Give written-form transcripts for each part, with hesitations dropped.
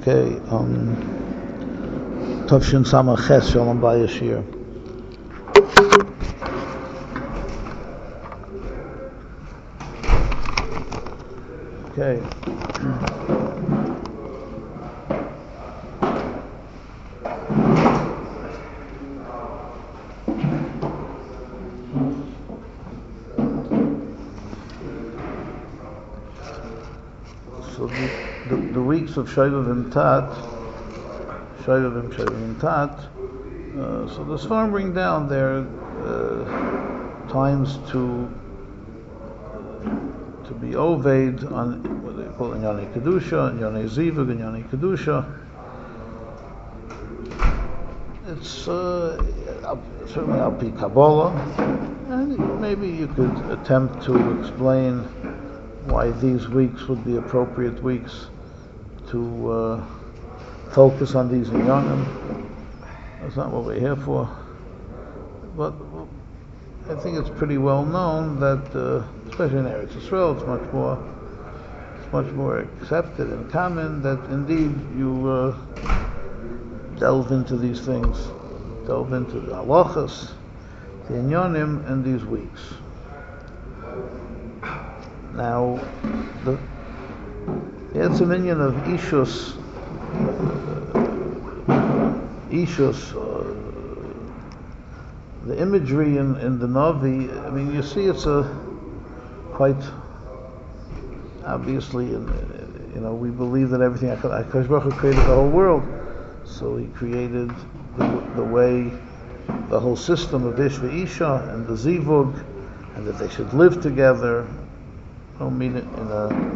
Okay, Tavshin Samach Ches Shalom Bayashir. Okay. So the weeks of Shaivav and Tat, so the Sfarim bring down their times to be Oved on what they call Inyani Kedusha, Inyani Zivug, Inyani Kedusha. It's certainly Al-Pi Kabbalah, and maybe you could attempt to explain why these weeks would be appropriate weeks to focus on these inyanim. That's not what we're here for. But I think it's pretty well known that, especially in Eretz Yisrael, it's much more accepted and common that indeed you delve into these things, delve into the halachas, the inyanim, and these weeks. Now, the Etzeminion of Ishus, the imagery in the Navi, I mean, you see it's quite obviously, we believe that everything, HaKadosh Baruch Hu created the whole world, so He created the way, the whole system of Ish v'Isha and the Zivug, and that they should live together. I don't mean it in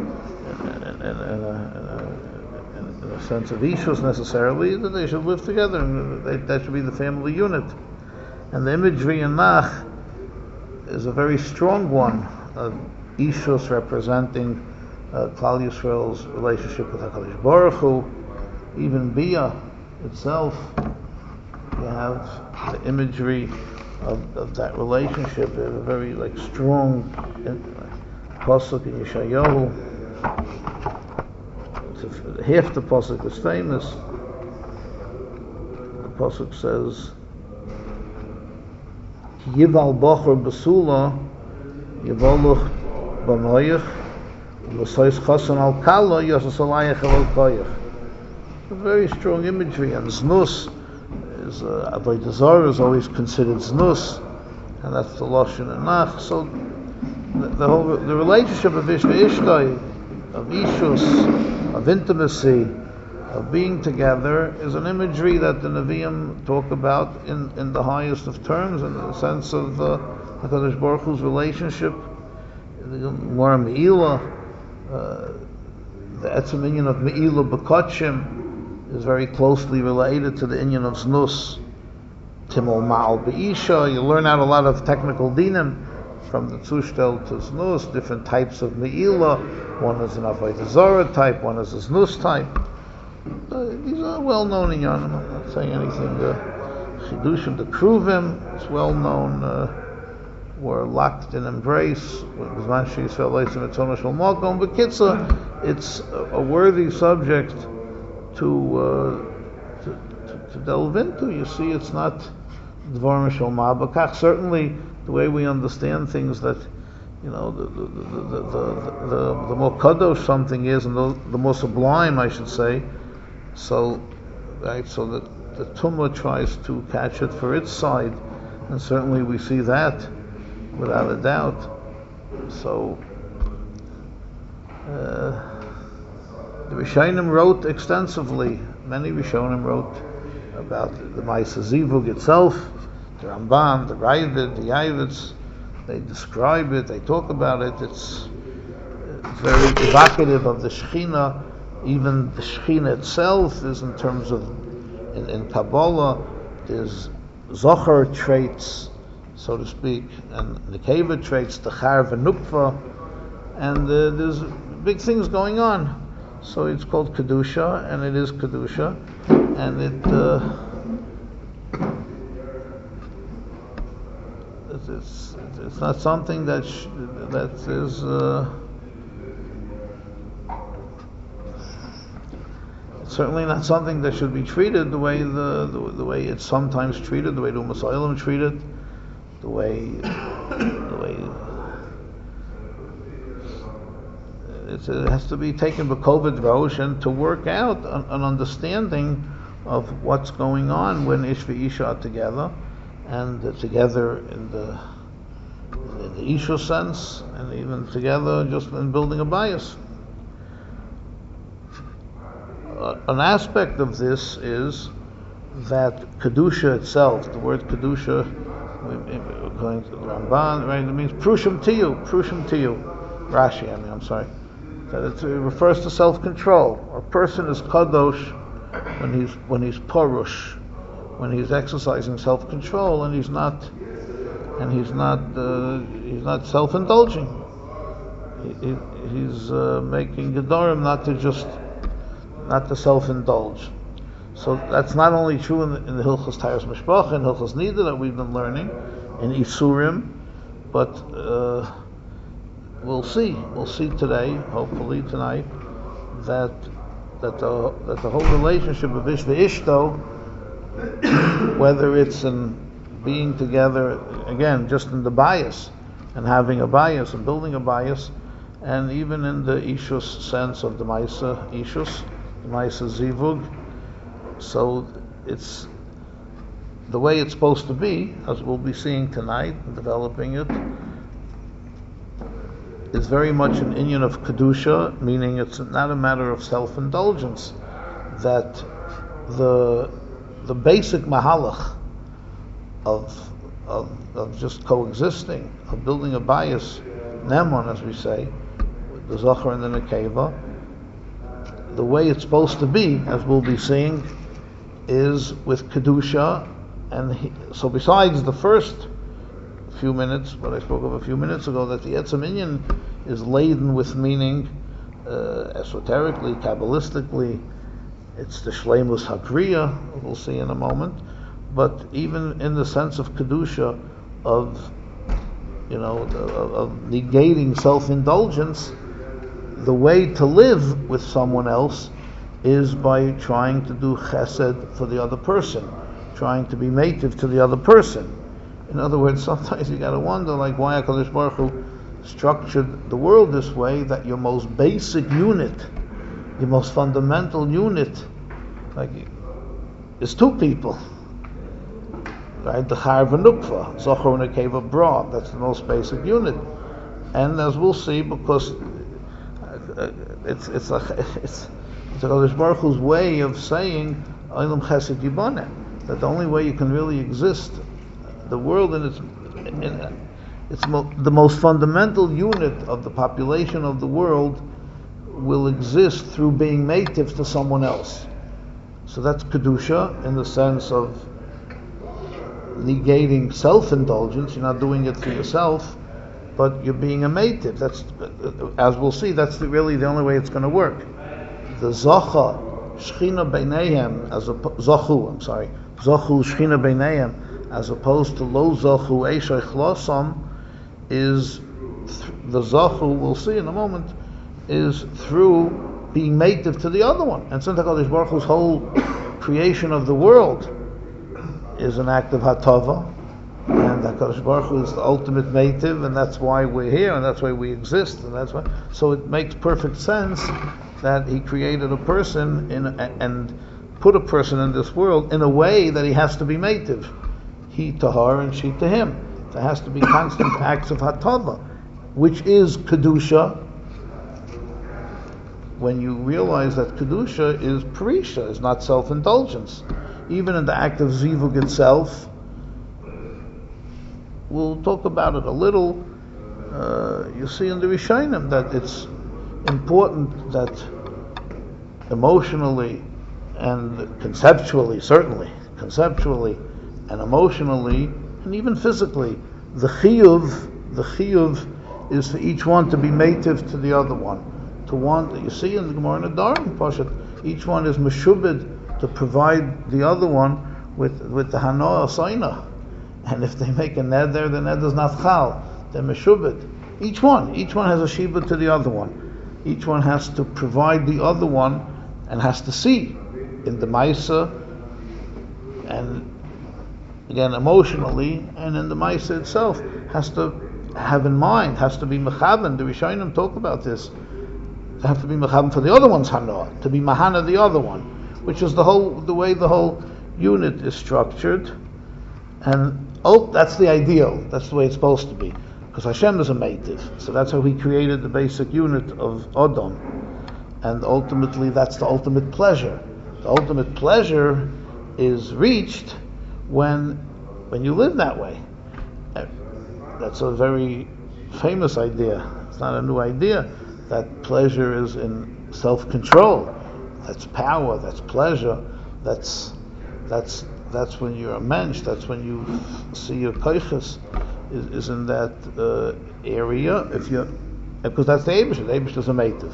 a sense of Ishus necessarily, that they should live together, and that should be the family unit. And the imagery in Nach is a very strong one of Ishus representing Klal Yisrael's relationship with HaKadosh Baruch Hu. Even Bia itself, you have the imagery of that relationship, a very strong pasuk in Yeshayahu. Half the pasuk is famous. The pasuk says, Yival Bachar Basula, Yivaluch Banoyach, L'sois Chasan Al Kala, Yosasalayach Al Koyach. A very strong imagery, and Znus is Avodah Zarah is always considered Znus, and that's the Lashon and Nach. So the relationship of Ish v'Ishtai, of Ishus, of intimacy, of being together, is an imagery that the Nevi'im talk about in the highest of terms, in the sense of HaKadosh Baruch Hu's relationship. The Gemara Me'ilah, the Etzem Inyan of Me'ilah B'Kotshim is very closely related to the Inyan of Znus. Timol Ma'al B'Isha, you learn out a lot of technical dinim from the Zushtel to Znus, different types of Me'ilah. One is an Avodah Zarah type, one is a Znus type. These are well known in Yanim. I'm not saying anything. Chidushim, the Kruvim, it's well known, were locked in embrace. It's a worthy subject to delve into. You see, it's not Dvar Mishal Ma'abakach. Certainly, the way we understand things, that the more kadosh something is, and the more sublime, I should say. So that the Tumah tries to catch it for its side, and certainly we see that without a doubt. So the Rishonim wrote extensively. Many Rishonim wrote about the Ma'aseh Zivug itself. The Ramban, the Raavad, the Yavitz, they describe it, they talk about it. It's very evocative of the Shekhinah. Even the Shekhinah itself is, in terms of, in Kabbalah, there's Zohar traits, so to speak, and Nekeva traits, the Char v'Nukva, and there's big things going on. So it's called Kedusha, and it is Kedusha, and it's not something that is certainly not something that should be treated the way the way it's sometimes treated, the way the Umm treated, the way it has to be taken b'koved rosh and to work out an understanding of what's going on when Ish v'Isha are together, and together in the Isha sense, and even together just in building a bias. An aspect of this is that Kedusha itself, the word Kedusha, according to the Ramban, right, it means Prushim Tiyu, Rashi, I'm sorry. That it refers to self-control. A person is Kadosh when he's Porush, when he's exercising self-control, and he's not self-indulging. He's making Gedorim not to self-indulge. So that's not only true in the Hilchos Tayras Mishpacha and Hilchos Nida that we've been learning in Isurim, but we'll see today, hopefully tonight, that the whole relationship of Ish v'Ishto, whether it's in being together, again, just in the bias, and having a bias, and building a bias, and even in the Ishus sense of the Maisa Ishus, the Maisa Zivug, so it's the way it's supposed to be, as we'll be seeing tonight, and developing it, is very much an inyan of Kedusha, meaning it's not a matter of self-indulgence, that the basic mahalach of just coexisting, of building a bias, Nemon, as we say, the Zachar and the Nekeva, the way it's supposed to be, as we'll be seeing, is with Kedusha, and so besides the first few minutes, what I spoke of a few minutes ago, that the Etzem Inyan is laden with meaning, esoterically, Kabbalistically, it's the Shleimus Hakriya, we'll see in a moment, but even in the sense of Kedusha, of negating self-indulgence, the way to live with someone else is by trying to do chesed for the other person, trying to be mative to the other person. In other words, sometimes you got to wonder, like, why HaKadosh Baruch Hu structured the world this way, that your most basic unit, your most fundamental unit, like, is two people, right? The Char v'Nukva, Zochar and Nekeva Bra, that's the most basic unit. And as we'll see, because it's HaKadosh Baruch Hu's way of saying Olam Chesed Yiboneh, that the only way you can really exist, the world in the most fundamental unit of the population of the world will exist through being native to someone else. So that's Kedusha in the sense of negating self-indulgence. You're not doing it for yourself, but you're being a native. That's, as we'll see, that's really the only way it's going to work. The Zocha, Shechina Beineihem, Zochu Shechina Beineihem, as opposed to Lo Zochu Eishach Losam, is the Zochu, we'll see in a moment, is through being native to the other one. And since HaKadosh Baruch Hu's whole creation of the world is an act of Hatava, and HaKadosh Baruch Hu is the ultimate native, and that's why we're here, and that's why we exist, and that's why. So it makes perfect sense that He created a person and put a person in this world in a way that he has to be native. He to her and she to him. There has to be constant acts of Hatava, which is Kedusha. When you realize that Kedusha is Perisha, is not self-indulgence. Even in the act of Zivug itself, we'll talk about it a little. You see in the Rishonim that it's important that emotionally and conceptually, certainly, conceptually and emotionally, and even physically, the chiyuv is for each one to be native to the other one. To want, you see in the Gemara in the Dharam, Pashat, each one is meshubed to provide the other one with the hanoah saina. And if they make a neder, the neder is not chal. They're meshubed. Each one has a shiva to the other one. Each one has to provide the other one and has to see in the Maisa, and again emotionally, and in the Maisa itself, has to have in mind, has to be mechaven. The Rishonim talk about this. They have to be mechaven for the other one's hana, to be mahana the other one, which is the way the whole unit is structured. And that's the ideal. That's the way it's supposed to be, because Hashem is a meitiv. So that's how He created the basic unit of Adam, and ultimately that's the ultimate pleasure. The ultimate pleasure is reached when you live that way. That's a very famous idea. It's not a new idea. That pleasure is in self-control. That's power. That's pleasure. That's when you're a mensch. That's when you see your koiches is in that area. Because that's the Eibush. The Eibush is a meitiv.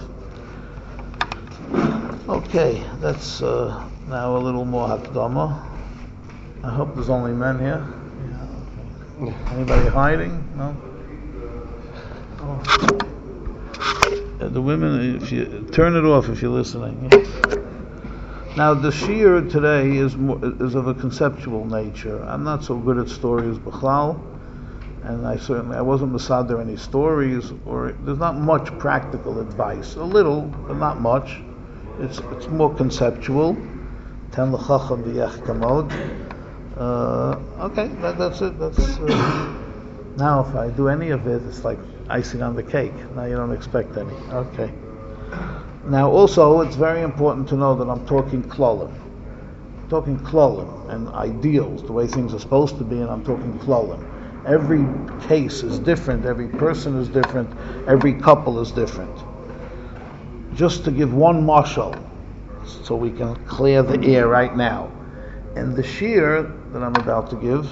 Okay, that's now a little more hakdama. I hope there's only men here. Yeah, okay. Anybody hiding? No? Oh. The women, if you turn it off if you're listening. Now the shir today is of a conceptual nature. I'm not so good at stories b'chlal, and I wasn't masader any stories, or there's not much practical advice. A little, but not much. It's more conceptual. Ten l'chacham v'yech kamod. Okay, that's it. That's now if I do any of it, it's like icing on the cake. Now you don't expect any. Okay. Now also, it's very important to know that I'm talking klolim. I'm talking klolim and ideals, the way things are supposed to be, and I'm talking klolim. Every case is different. Every person is different. Every couple is different. Just to give one mashal, so we can clear the air right now. In the shir that I'm about to give,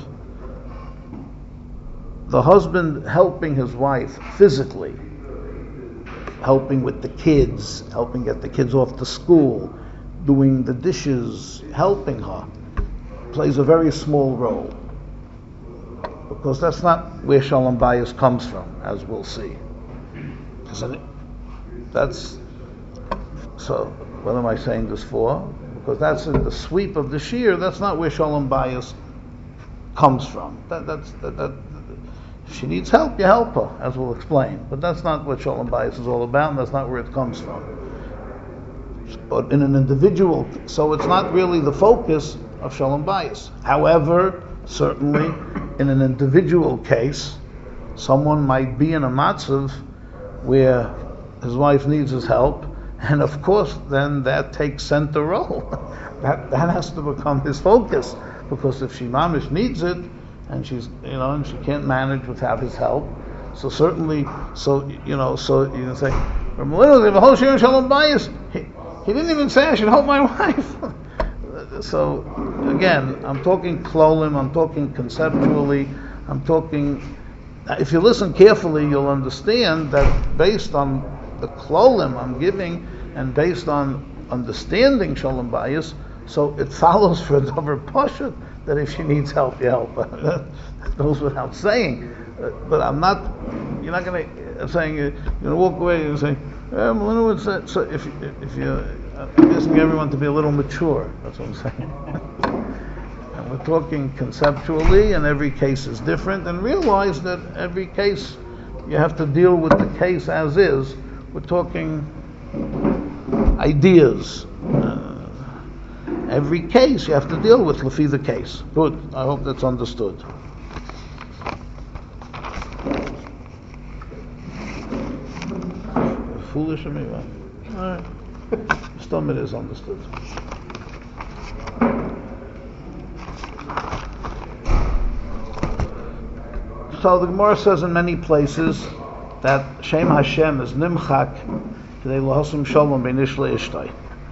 the husband helping his wife physically, helping with the kids, helping get the kids off to school, doing the dishes, helping her, plays a very small role. Because that's not where Shalom Bayis comes from, as we'll see. So, what am I saying this for? Because that's in the sweep of the shir. That's not where Shalom Bayis comes from. If she needs help, you help her, as we'll explain. But that's not what Shalom Bayis is all about, and that's not where it comes from. But in an individual, so it's not really the focus of Shalom Bayis. However, certainly in an individual case, someone might be in a matzav where his wife needs his help, and of course then that takes center role. that has to become his focus, because if she mamish needs it, and she's and she can't manage without his help, so certainly so you can say the whole shir Shalom Bayis, he didn't even say I should help my wife. So again, I'm talking klolim, I'm talking conceptually, I'm talking, if you listen carefully, you'll understand that based on the klolim I'm giving, and based on understanding Shalom Bayis, so it follows for a davar pashut that if she needs help, you help her. That goes without saying. But I'm saying, you're going to walk away and say, so if I'm asking everyone to be a little mature, that's what I'm saying. And we're talking conceptually, and every case is different, and realize that every case, you have to deal with the case as is. We're talking ideas. Every case you have to deal with lefi the case. Good. I hope that's understood. Foolish of me, right? All right. Still it is understood. So the Gemara says in many places that Shem Hashem is nimchak k'dei lahasum shalom beinish le'ishtay.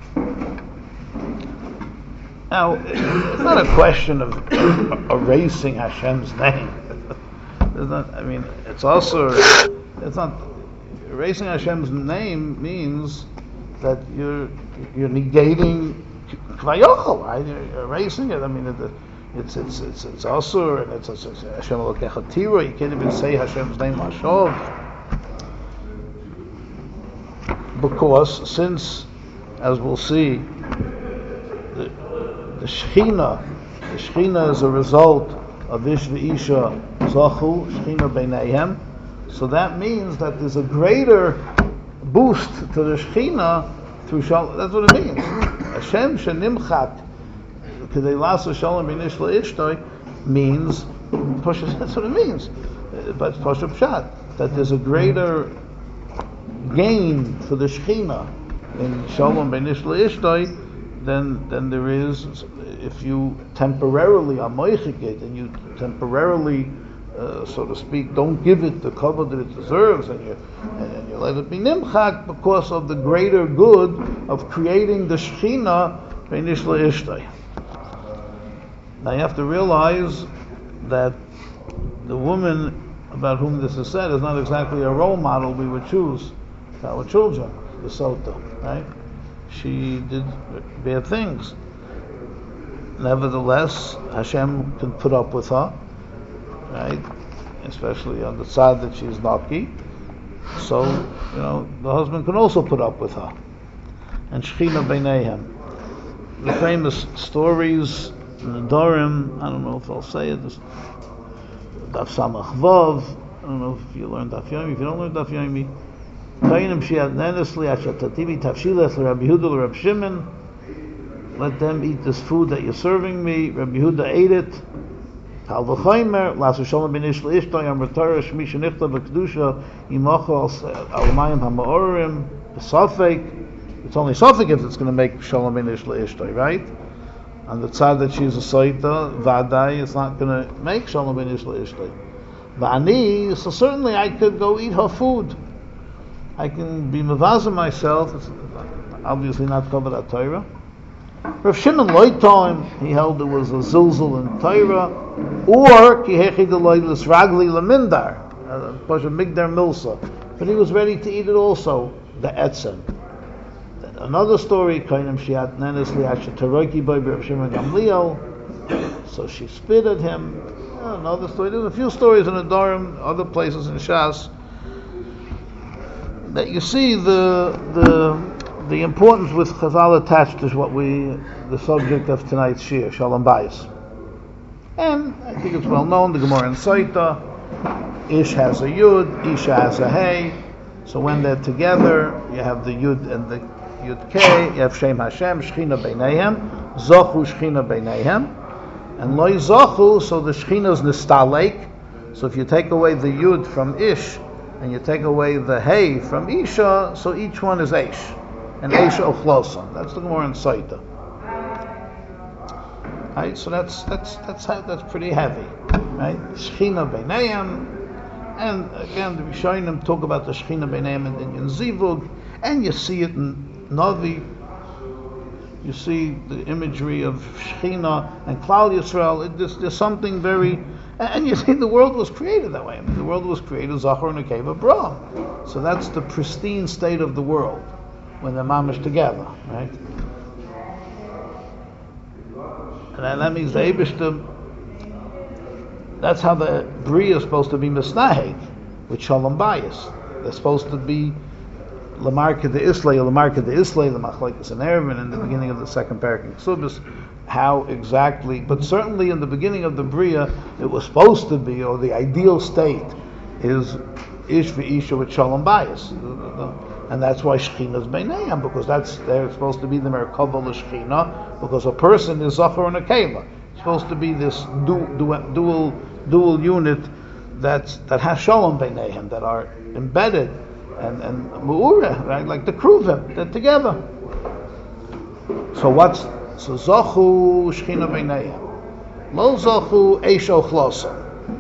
Now, it's not a question of erasing Hashem's name. It's not erasing Hashem's name means that you're negating Kvayochel, right? You're erasing it. It's asur, and it's Hashem Elokecha Tira. You can't even say Hashem's name Hashov, because since, as we'll see, the Shechina is a result of Ish v'Isha Zachu, Shechina Beineihem. So that means that there's a greater boost to the Shechina through Shalom. That's what it means. Hashem Shenimchat K'dei Lasa Shalom B'Nish L'Ishtoi means, that's what it means. But Pasha Pshat, that there's a greater gain for the Shechina in Shalom B'Nish L'Ishtoi than there is if you temporarily amoichik it and you temporarily, so to speak, don't give it the cover that it deserves, and you let it be nimchak because of the greater good of creating the Shechina B'Nish L'Ishtoi. Now you have to realize that the woman about whom this is said is not exactly a role model we would choose for our children, the Sota, right? She did bad things. Nevertheless, Hashem can put up with her, right? Especially on the side that she's naki. So, the husband can also put up with her. And Shechina Beineihem. The famous stories in the Dorim, I don't know if I'll say it, Daf Samach Vav, I don't know if you learn Daf Yomi, if you don't learn Daf Yomi, Kainim Shiat Nenesli, Ashatativi, Tafshilas, Rabbi Yehuda, Rabbi Shimon, let them eat this food that you're serving me. Rabbi Yehuda ate it. Kal v'chaymer, Lasu Shalom B'Nish L'Ishtoi, Amr Torah, Shmi Shenichta V'Kedusha, Yimacho Al Mayim HaMa'orim, B'Safek. It's only Safek if it's going to make Shalom B'Nish L'Ishtoi, right? On the side that she's a Saita, Vadai, it's not going to make Shalom B'Nish L'Ishtoi. V'ani, so certainly I could go eat her food. I can be mevazah myself. It's obviously not covered at Torah. Rav Shimon Loitom, he held there was a zilzul in Torah, or ki hechi deloilis ragli lemindar, pasha migdar milsa, but he was ready to eat it also, the etzem. Another story, kainim shiat nenes liasha taroiki by Rav Shimon Gamliel, so she spit at him. Another story. There's a few stories in the Dorim, other places in Shas, that you see the importance with Chazal attached is the subject of tonight's Shir, Shalom Bayis. And I think it's well known, the Gemara in Saita, Ish has a Yud, Isha has a Hey, so when they're together, you have the Yud and the Yud K, you have Shem Hashem, Shechina Beineihem, Zochu Shechina Beineihem, and Loi Zochu, so the Shechina is Nistalek, so if you take away the Yud from Ish, and you take away the Hey from Isha, so each one is Eish. And Eish Ochlosa. That's the Gemara in Saita. Right, so that's pretty heavy. Right? Shechina Beineihem. And again, the Rishonim talk about the Shechina Beineihem in Zivug, and you see it in Navi. You see the imagery of Shechina and Klal Yisrael. There's something very... And you see the world was created that way. I mean, the world was created Zachor and Nekeva Bra. So that's the pristine state of the world when they're mamish together, right? And that means the Eibishter, that's how the Bria is supposed to be misnaheg, with Shalom Bayis. They're supposed to be Lamarka de Islay, the Machlekes and Erevin in the beginning of the second parak in Ksubis. How exactly, but certainly in the beginning of the Bria, it was supposed to be, or the ideal state is Ish v'Isha with Shalom Bayis. And that's why Shechina is Beineihem, because they're supposed to be the Merkava l'Shechina, because a person is Zachor and Nekeva. It's supposed to be this dual unit that has Shalom Beineihem, that are embedded and Mu'ureh, right? Like the Kruvim, they're together. So Zachu Shechina Beineihem. Lo Zachu Eish Ochlosa.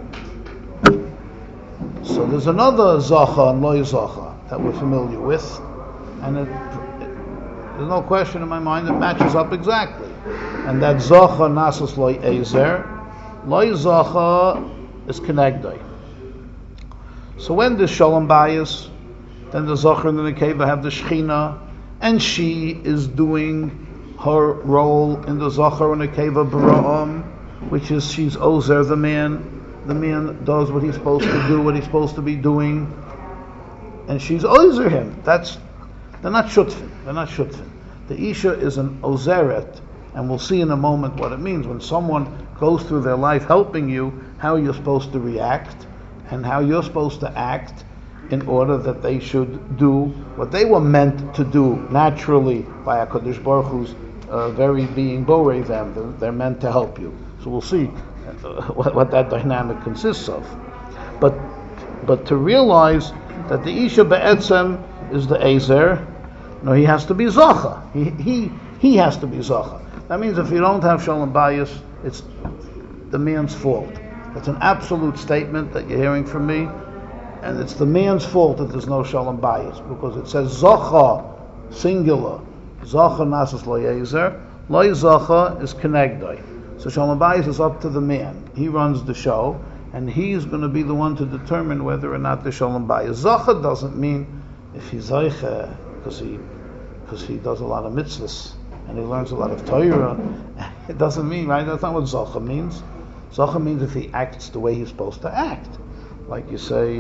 So there's another Zacha and Lo Zacha that we're familiar with, and there's no question in my mind it matches up exactly. And that Zacha Nasas Lo Ezer, Lo Zacha is Kenegdai. So when there's Shalom Bayis, then the Zacha and the Nekeva have the Shechina, and she is doing her role in the Zachar and Nekeva Bara'am, which is she's Ozer, the man does what he's supposed to do, what he's supposed to be doing, and she's Ozer him. They're not shutfin. The Isha is an Ozeret And we'll see in a moment what it means. When someone goes through their life helping you, how you're supposed to react, and how you're supposed to act in order that they should do what they were meant to do naturally by HaKadosh Baruch Hu's very being borei them. They're meant to help you. So we'll see what that dynamic consists of. But to realize that the Isha Be'etzem is the Ezer, he has to be Zocha. He has to be Zocha. That means if you don't have Shalom Bayis, it's the man's fault. It's an absolute statement that you're hearing from me, and it's the man's fault that there's no Shalom Bayis, because it says Zocha, singular. Zocha Nasas Lo Yezer, Lo Zocha is Kenegdai. So Shalom Bayis is up to the man. He runs the show, and he's going to be the one to determine whether or not the Shalom Bayis. Zocha doesn't mean if he's Zocha, because he does a lot of mitzvahs, and he learns a lot of Torah. It doesn't mean, right? That's not what Zocha means. Zocha means if he acts the way he's supposed to act. Like you say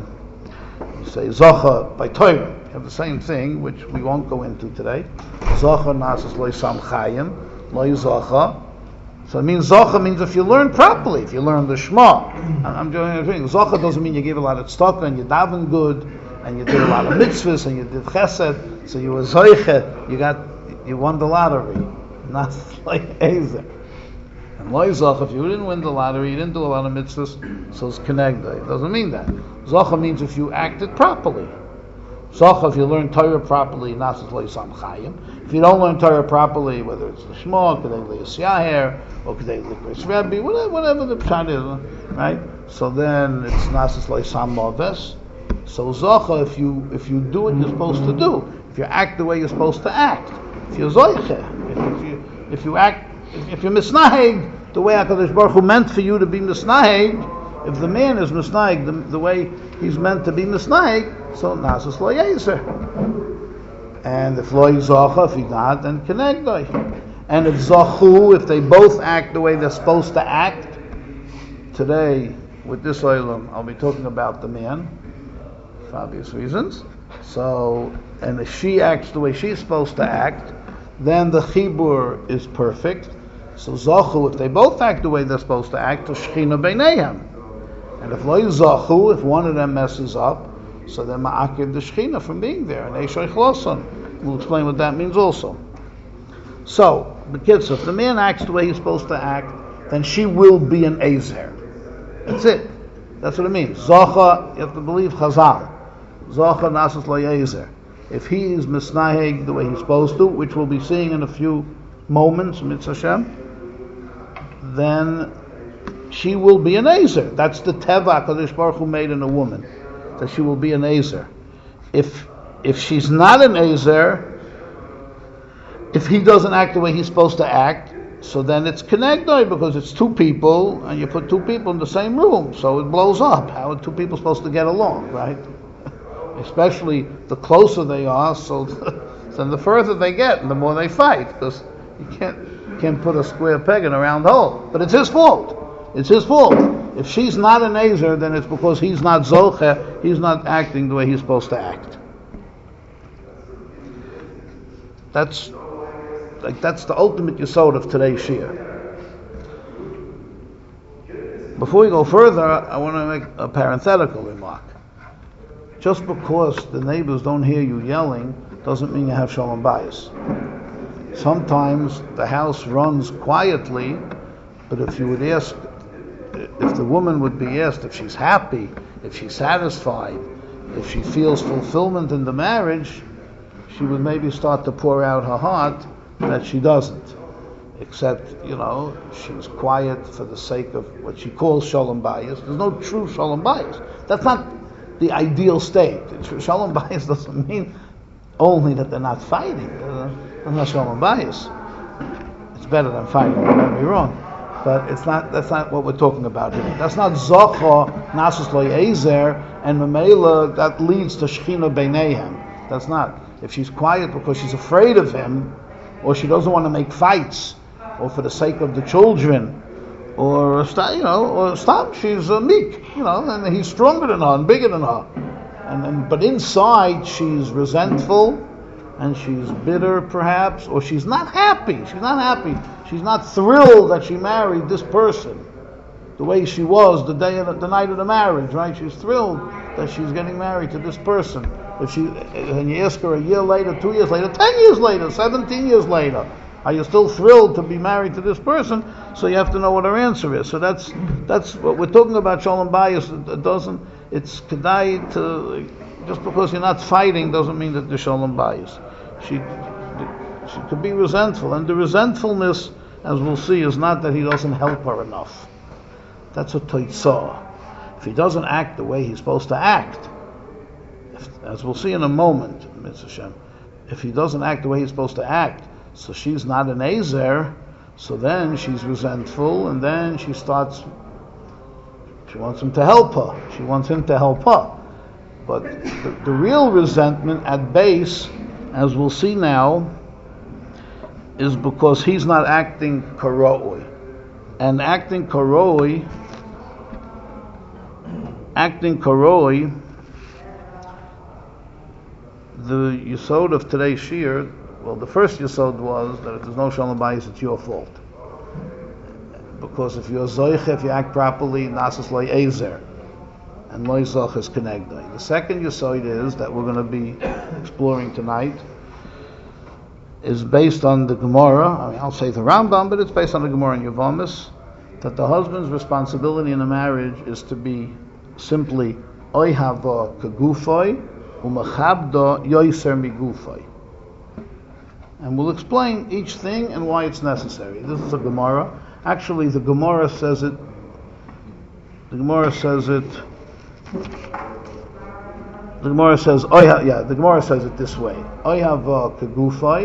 Zocha by Torah. You have the same thing, which we won't go into today. Zocha Nasas Lo Sam Chayim, Lo Zocha. So it means Zocha means if you learn properly, if you learn the Shema. I'm doing a thing. Zocha doesn't mean you gave a lot of tzedakah and you daven good, and you did a lot of mitzvahs and you did chesed, so you were zoiche, you won the lottery. Not like Ezer. And Lo Zocha, if you didn't win the lottery, you didn't do a lot of mitzvahs, so it's Kenegda. It doesn't mean that. Zocha means if you acted properly. Zocha, if you learn Torah properly, Nasas Lo Sam Chayim. If you don't learn Torah properly, whether it's the Shema, Kedei Le'is Yaher, or Kedei Likris Rebbe, whatever the pshat is, right? So then it's Nasas Lo Sam Moves. So Zocha, if you do what you're supposed to do, if you act the way you're supposed to act, if you're Zoiche, if you act, if you're Misnaheg the way HaKadosh Baruch Hu meant for you to be Misnaheg, if the man is Misnaheg the way he's meant to be Misnaheg, so Nasas Lo Yezer. And if Lo Zocha, if he not, then Kenegdai. And if Zochu, if they both act the way they're supposed to act, today with this olam, I'll be talking about the man, for obvious reasons. So, and if she acts the way she's supposed to act, then the chibur is perfect. So Zochu, if they both act the way they're supposed to act, to Shechina Beineihem. And if Lo Zochu, if one of them messes up, so then ma'akid the Shechina from being there, and Eishay Chloson. We'll explain what that means also. So, the kids, if the man acts the way he's supposed to act, then she will be an Ezer. That's it. That's what it means. Zocha, you have to believe Chazal. Zocha Nasas Lo Yezer. If he is misnaheg the way he's supposed to, which we'll be seeing in a few moments, Mitzvah Hashem, then she will be an Ezer. That's the Teva HaKadosh Baruch Hu made in a woman, that she will be an Ezer. If she's not an Ezer, if he doesn't act the way he's supposed to act, so then it's Kenegdai, because it's two people, and you put two people in the same room, so it blows up. How are two people supposed to get along, right? Especially the closer they are, so then the further they get, and the more they fight, because you can't put a square peg in a round hole. But it's his fault. It's his fault. If she's not an Ezer, then it's because he's not Zoche, he's not acting the way he's supposed to act. That's the ultimate yesod of today's Shia. Before we go further, I want to make a parenthetical remark. Just because the neighbors don't hear you yelling doesn't mean you have Shalom Bayis. Sometimes the house runs quietly, but if you would ask, if the woman would be asked if she's happy, if she's satisfied, if she feels fulfillment in the marriage, she would maybe start to pour out her heart that she doesn't. Except, she's quiet for the sake of what she calls Shalom Bayis. There's no true Shalom Bayis. That's not the ideal state. Shalom Bayis doesn't mean only that they're not fighting. That's not Shalom Bayis. It's better than fighting, don't get me wrong. But that's not what we're talking about here. That's not Zocha, Nasus Lo Yezer, and Mamela, that leads to Shechina Beineihem. That's not. If she's quiet because she's afraid of him, or she doesn't want to make fights, or for the sake of the children, or stop, she's meek, and he's stronger than her and bigger than her. But inside she's resentful, and she's bitter perhaps, or she's not happy. She's not happy. She's not thrilled that she married this person the way she was the night of the marriage, right? She's thrilled that she's getting married to this person. And you ask her a year later, 2 years later, 10 years later, 17 years later, are you still thrilled to be married to this person? So you have to know what her answer is. So that's what we're talking about. Shalom Bayis. It's kedai to, just because you're not fighting doesn't mean that there's Shalom Bayis. She could be resentful, and the resentfulness, as we'll see, is not that he doesn't help her enough. That's a toitzah. If he doesn't act the way he's supposed to act, as we'll see in a moment, Mitzvah Shem, if he doesn't act the way he's supposed to act, so she's not an Ezer, so then she's resentful, and then she wants him to help her. She wants him to help her. But the real resentment at base, as we'll see now, is because he's not acting karoi. And acting karoi, the yesod of today's shir, well, the first yesod was that if there's no shalom bayis, it's your fault. Because if you're zoich, if you act properly, nasas loy ezer, and loy zoch is kenegdoi. The second yesod is that we're going to be exploring tonight is based on the Gemara. I mean, I'll say the Rambam, but it's based on the Gemara in Yevamos, that the husband's responsibility in a marriage is to be simply oihava kagufoi umachabda yoiser migufoi. And we'll explain each thing and why it's necessary. This is a Gemara. Actually, the Gemara says it. The Gemara says it this way: oihava kagufoi.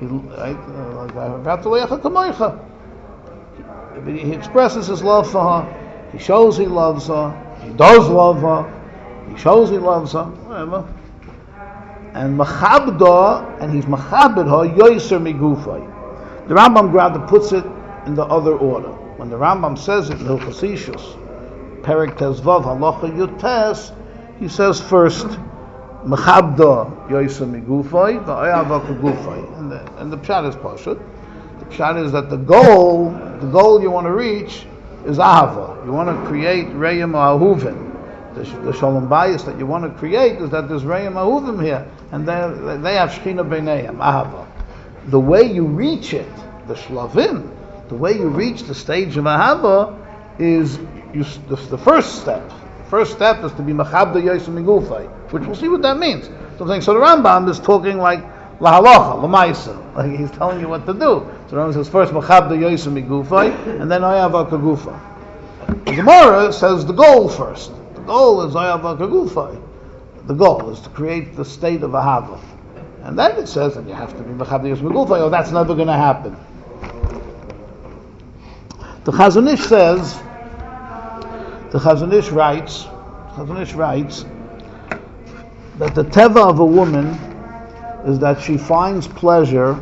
He expresses his love for her. He shows he loves her. He does love her. He shows he loves her. Whatever. And machabda, and he's machabed her yoiser migufay. The Rambam rather puts it in the other order. When the Rambam says it in Hilchos Ishus, Perek Tezvav Halacha Yutes, he says first machabda yoiser migufay va'ayava kagufay, and the pshat is pashut. The pshat is that the goal you want to reach is ahava. You want to create reyim ahuvim. The shalom bayis that you want to create is that there's reyim ahuvim here, and they have shechina b'neihem, ahava. The way you reach it, the shlavim, the way you reach the stage of ahava is the first step. The first step is to be machabda yoiser migufay, which we'll see what that means. So the Rambam is talking like lahalacha, lamaisa, like he's telling you what to do. So the Rambam says first machabda yoiser migufay, and then ayava kagufa. The Gemara says the goal first. The goal is ayava kagufay. The goal is to create the state of ahava. And then it says that you have to be machabda yoiser migufay. Oh, that's never going to happen. The Chazon Ish says, the Chazon Ish writes that the teva of a woman is that she finds pleasure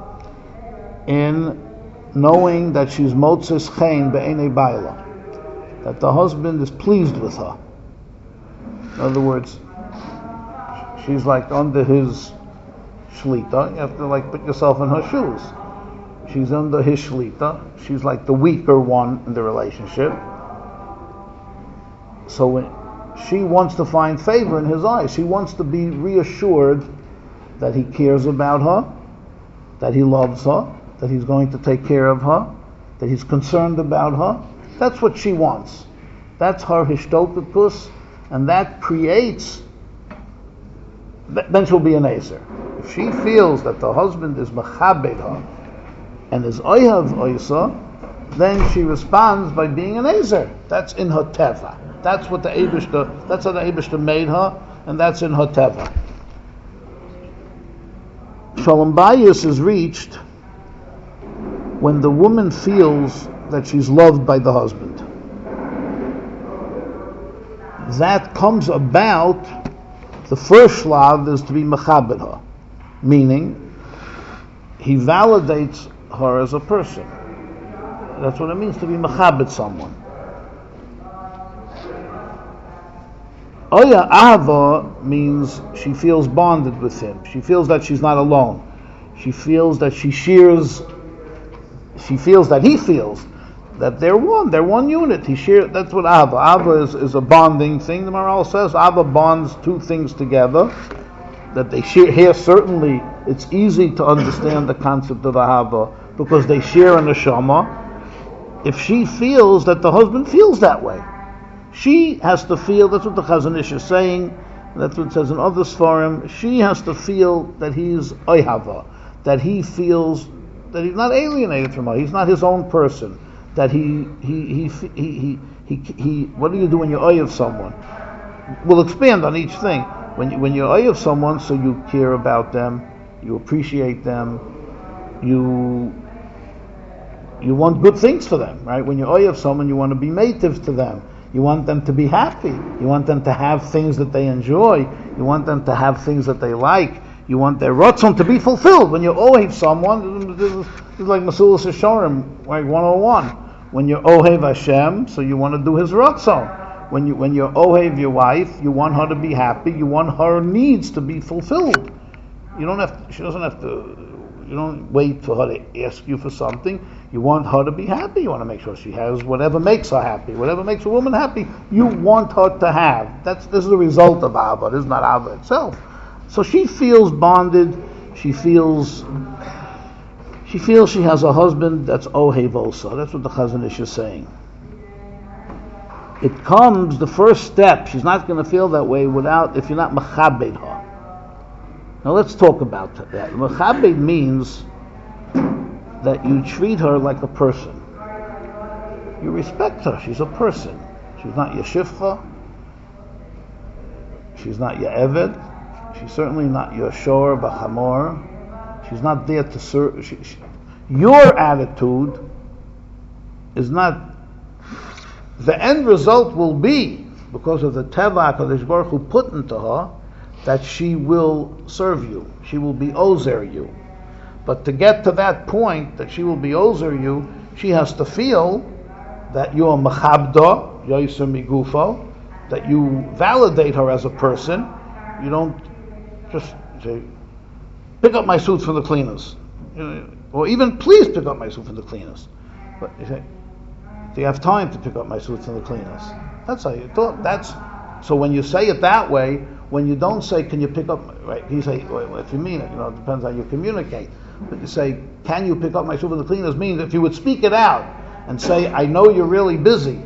in knowing that she's motzes chen be'enei baila, that the husband is pleased with her. In other words, she's like under his shlita. You have to like put yourself in her shoes. She's under his shlita. She's like the weaker one in the relationship. So when she wants to find favor in his eyes, she wants to be reassured that he cares about her, that he loves her, that he's going to take care of her, that he's concerned about her. That's what she wants. That's her hishtokakus, and that creates, then she'll be an Ezer. If she feels that the husband is machabed her and is oihav oisa, then she responds by being an Ezer. That's in her teva. That's how the Eibishter made her, and that's in her teva. Shalom bayis is reached when the woman feels that she's loved by the husband. That comes about, the first shlav is to be mechabed her, meaning he validates her as a person. That's what it means to be mechabed someone. Oya Ahava means she feels bonded with him. She feels that she's not alone. She feels that she shares. She feels that he feels that they're one. They're one unit. He shares. That's what Ahava. Ahava is a bonding thing. The Maharal says Ahava bonds two things together that they share. Here, certainly, it's easy to understand the concept of Ahava because they share a neshama. If she feels that the husband feels that way, she has to feel, that's what the Chazon Ish is saying, that's what it says in other Sfarim, she has to feel that he's Oyhava, that he feels that he's not alienated from her, he's not his own person, that he what do you do when you're Oy of someone? We'll expand on each thing. When you're Oy of someone, so you care about them, you appreciate them, you want good things for them, right? When you're Oy of someone, you want to be native to them. You want them to be happy. You want them to have things that they enjoy. You want them to have things that they like. You want their ratzon to be fulfilled. When you ohev someone, this is like Masulas Hashorim, like 101. When you're ohev Hashem, so you want to do His ratzon. When you're ohev your wife, you want her to be happy. You want her needs to be fulfilled. She doesn't have to. You don't wait for her to ask you for something. You want her to be happy. You want to make sure she has whatever makes her happy, whatever makes a woman happy. You want her to have. This is the result of Ava. This is not Ava itself. So she feels bonded. She feels she has a husband that's Ohev also. That's what the Chazon Ish is saying. It comes the first step. She's not going to feel that way if you're not mechabed her. Now let's talk about that. Mechabed means that you treat her like a person. You respect her. She's a person. She's not your shifcha. She's not your eved. She's certainly not your shor b'chamor. She's not there to serve. Your attitude is not. The end result will be, because of the teva HaKadosh Baruch Hu put into her, that she will serve you. She will be ozer you. But to get to that point, that she will be ozer you, she has to feel that you're machabda, yoiser migufo, that you validate her as a person. You don't just say, pick up my suit from the cleaners. Or even, please pick up my suit from the cleaners. But you say, do you have time to pick up my suit from the cleaners? That's how you thought. So when you say it that way, when you don't say, can you pick up, right? You say, well, if you mean it, it depends how you communicate. But you say, can you pick up my soup from the cleaners? Means if you would speak it out and say, I know you're really busy.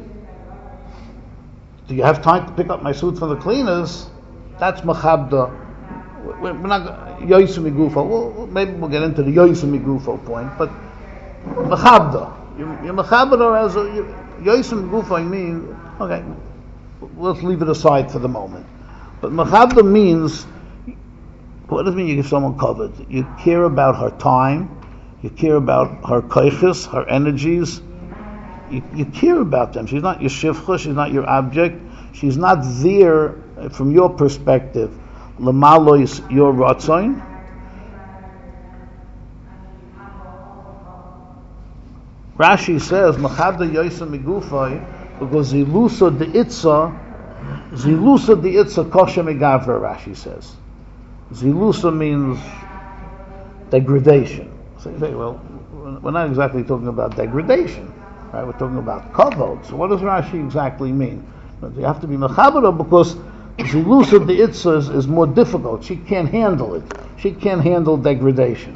Do you have time to pick up my suit from the cleaners? That's machabda. We're not yoisem migufo. Well, maybe we'll get into the yoisem migufo point, but machabda. You're machabda as a yoisem migufo. I mean, okay, let's leave it aside for the moment. But machabda means, what does it mean you give someone covered? You care about her time, you care about her koiches, her energies, you care about them. She's not your shifcha, she's not your object, she's not there from your perspective, lemalois your ratzon. Rashi says, machabda yoisa migufay, because zilusa de itza kosher megavra, Rashi says. Zilusa means degradation. So you say, well, we're not exactly talking about degradation, right? We're talking about kavod. So what does Rashi exactly mean? But you have to be mechaber because zilusa de itza is more difficult. She can't handle it. She can't handle degradation.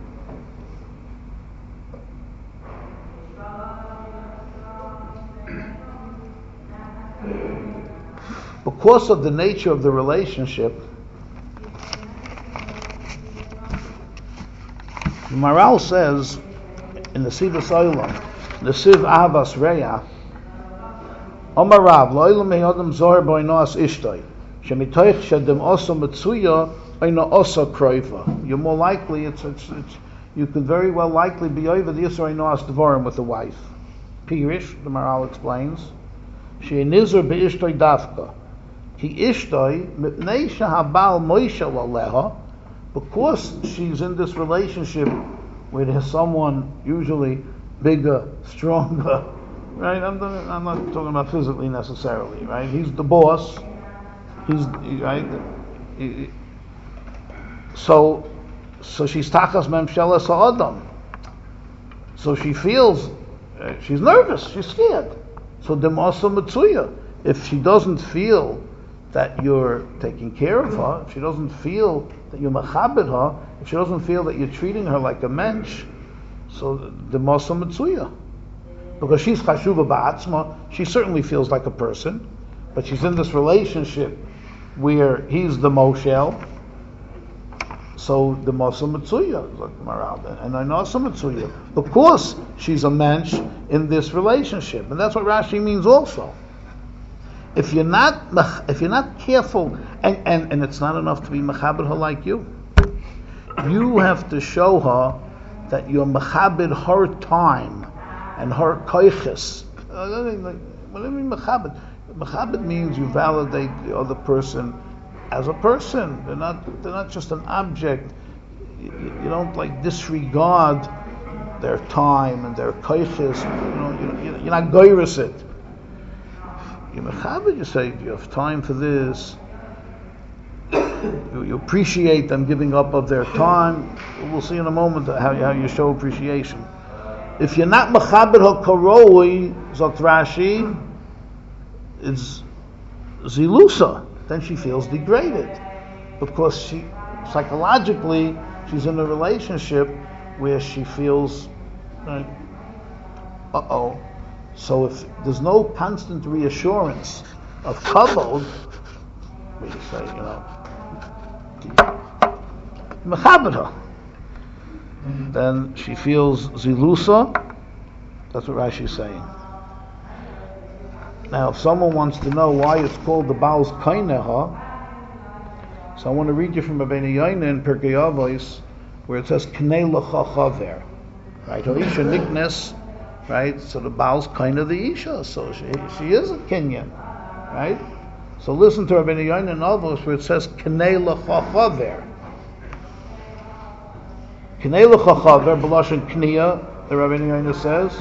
Because of the nature of the relationship, Maharal says in the Sivas Olam, the Siv Ahavas Reya, Omar Rav, Lo'ilam Meyodam Zohar Boinoas Ishtoi, Shemitoich Shedem Osa Metsuya, Oina Osa Kroiva. You're more likely, you could very well likely be over the Yisra Oinoas Devorim with a wife. Pirish, the Maharal explains, She'enizur Be'ishtoi Davka. Because she's in this relationship where there's someone usually bigger, stronger, right? I'm not talking about physically necessarily, right? He's the boss, He's right. So she's tachas memshelas ha'adam. So she feels she's nervous. She's scared. So demasa mitzuya. If she doesn't feel that you're taking care of her, if she doesn't feel that you're machabed her, if she doesn't feel that you're treating her like a mensch, so demasa mitzuya. Because she's chashuva ba'atzma, she certainly feels like a person, but she's in this relationship where he's the moshel. So the Masa Mitzuya, and I know Mitzuya. Of course, she's a mensch in this relationship, and that's what Rashi means also. If you're not careful, and it's not enough to be mechaber her like you have to show her that you're mechaber her time and her koiches. What do you mean mechaber? Mechaber means you validate the other person as a person. They're not just an object. You don't like disregard their time and their koiches. You're not goyris it. You mechaber, you say you have time for this. You appreciate them giving up of their time. We'll see in a moment how you show appreciation. If you're not mechaber hakaroi, zok Rashi, it's zilusa. Then she feels degraded because she psychologically she's in a relationship where she feels so if there's no constant reassurance of kavod, we say mechabed, then she feels zilusa. That's what Rashi is saying. Now, if someone wants to know why it's called the Baal's Kaineha, so I want to read you from Rabbeinu Yoina in Pirkei Avos, where it says Knei Lecha Chaver, right? Isha Niknes, right? So the Baal's Kaineh the Isha, so she is a Kenyan, right? So listen to Rabbeinu Yoina in Avos where it says Knei Lecha Chaver. Knei Lecha Chaver, B'lashon Kniya, the Rabbeinu Yoina says,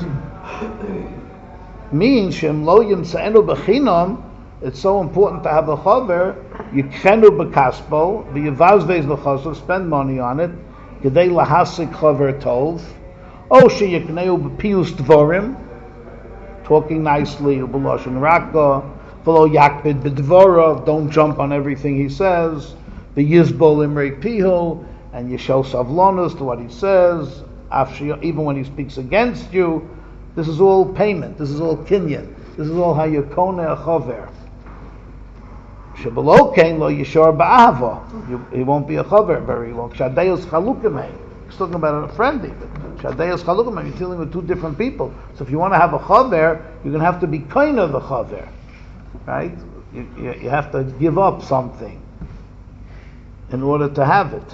means Shem Lo Yimseinu B'chinam. It's so important to have a chaver. Yikhenu b'kaspo, v'yivazvez l'chasov, spend money on it. Gedei lahasik chaver tov. O sheyikneu b'pius dvorim, talking nicely, b'lashon raka. V'lo yakpid b'dvorav, don't jump on everything he says. V'yizbol imrei pihu, and you show savlonos to what he says, even when he speaks against you. This is all payment. This is all kinyan. This is all how you kone a chaver. Shebelo kein lo yishar ba'ava. He won't be a chaver very long. Shadayos chalukimei. He's talking about a friend even. Shadayos chalukimei. You're dealing with two different people. So if you want to have a chaver, you're going to have to be kind of the chaver, right? You have to give up something in order to have it.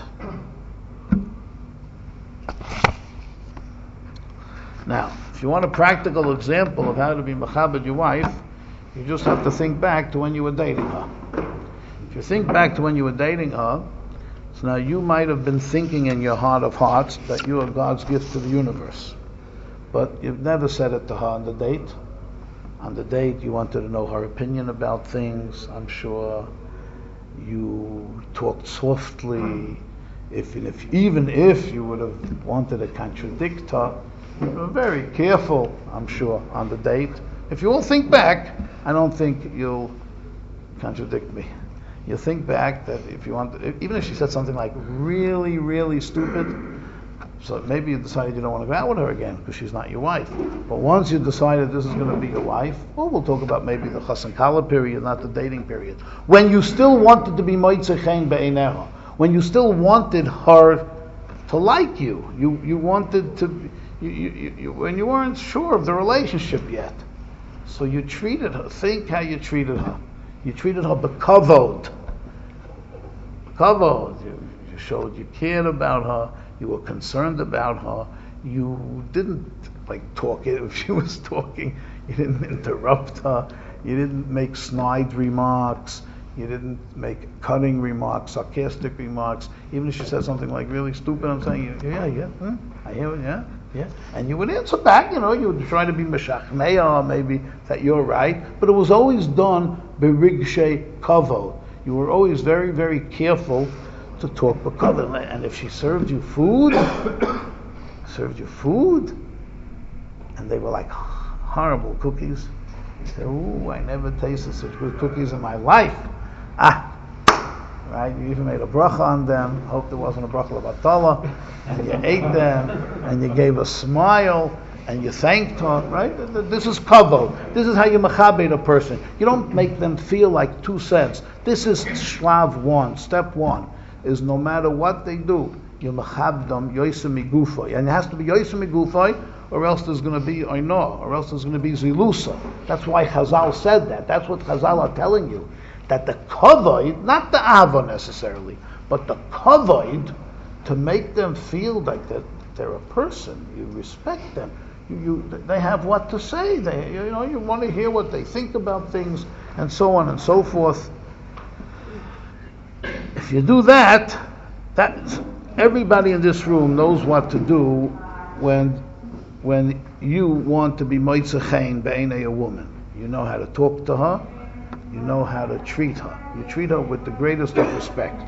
Now, if you want a practical example of how to be mechabed your wife, you just have to think back to when you were dating her. If you think back to when you were dating her, so now you might have been thinking in your heart of hearts that you are God's gift to the universe. But you've never said it to her on the date. On the date, you wanted to know her opinion about things, I'm sure. You talked softly. Even if you would have wanted to contradict her, you were very careful, I'm sure, on the date. If you all think back, I don't think you'll contradict me. You think back that if you want, even if she said something like really, really stupid, so maybe you decided you don't want to go out with her again because she's not your wife. But once you decided this is going to be your wife, well, we'll talk about maybe the chas and kala period, not the dating period. When you still wanted to be moitzeh chen be'eineha, when you still wanted her to like you, you wanted to. When you weren't sure of the relationship yet, so you treated her. Think how you treated her. You treated her b'kavod. Kavod. You showed you cared about her. You were concerned about her. You didn't talk. If she was talking, you didn't interrupt her. You didn't make snide remarks. You didn't make cutting remarks, sarcastic remarks. Even if she said something like really stupid, I'm saying, I hear it, yeah. And you would answer back, you would try to be meshachneya, maybe that you're right, but it was always done b'rigshe kavod. You were always very, very careful to talk b'kavod. And if she served you food, and they were like horrible cookies, you said, "Ooh, I never tasted such good cookies in my life." Right? You even made a bracha on them. Hope there wasn't a bracha l'batala, and you ate them, and you gave a smile, and you thanked her. Right? This is kavod. This is how you mechabed a person. You don't make them feel like 2 cents. This is shlav 1. Step 1 is no matter what they do, you mechab them yoisem migufay, and it has to be yoisem migufay, or else there's going to be oino, or else there's going to be zilusa. That's why Chazal said that. That's what Chazal are telling you. That the kavod, not the ava necessarily, but the kavod, to make them feel like that they're a person, you respect them, they have what to say. You want to hear what they think about things, and so on and so forth. If you do that everybody in this room knows what to do when you want to be moitzechein b'einei a woman. You know how to talk to her. You know how to treat her. You treat her with the greatest of respect.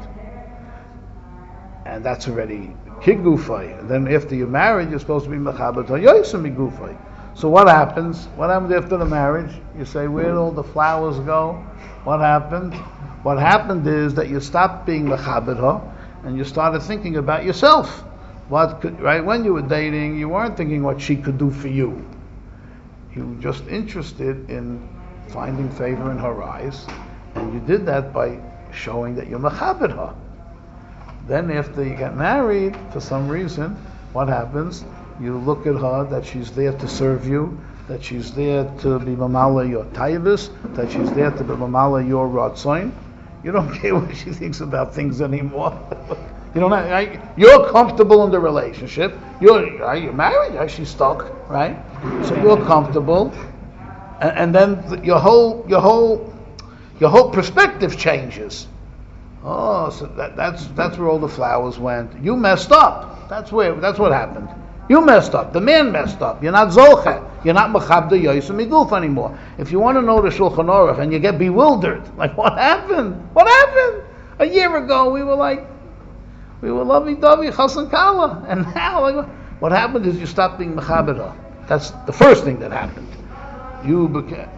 And that's already kigufay. And then after you're married, you're supposed to be mechabed yoisem migufay. So what happens? What happens after the marriage? You say, where did all the flowers go? What happened? What happened is that you stopped being mechabed her, and you started thinking about yourself. Right? When you were dating, you weren't thinking what she could do for you. You were just interested in finding favor in her eyes, and you did that by showing that you're mechabed her. Then after you get married, for some reason, what happens? You look at her, that she's there to serve you, that she's there to be mamala your taivus, that she's there to be mamala your ratzoin. You don't care what she thinks about things anymore. You're comfortable in the relationship. You're married. She's stuck, right? So you're comfortable. And then your whole perspective changes. Oh, so that's where all the flowers went. You messed up. That's what happened. You messed up. The man messed up. You're not zolche. You're not mechabed yoisem miguf anymore. If you want to know the Shulchan Aruch and you get bewildered, like what happened? What happened? A year ago we were lovey-dovey, chassan kala, and now what happened is you stopped being mechabed. That's the first thing that happened. You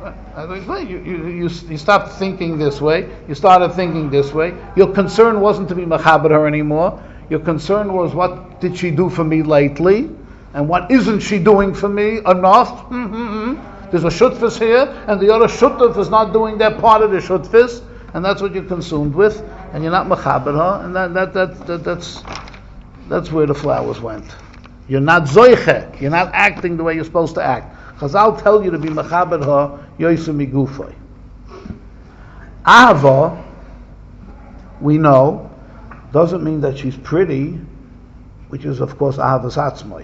stopped thinking this way. You started thinking this way. Your concern wasn't to be mechabed her anymore. Your concern was, what did she do for me lately, and what isn't she doing for me enough? There's a shutfis here, and the other shutf is not doing their part of the shutfis, and that's what you're consumed with, and you're not mechabed her, and that's where the flowers went. You're not zoiche. You're not acting the way you're supposed to act. Chazal tell you to be mechabed her yoisem migufay. Ahava, we know, doesn't mean that she's pretty, which is of course ahavas atzmai.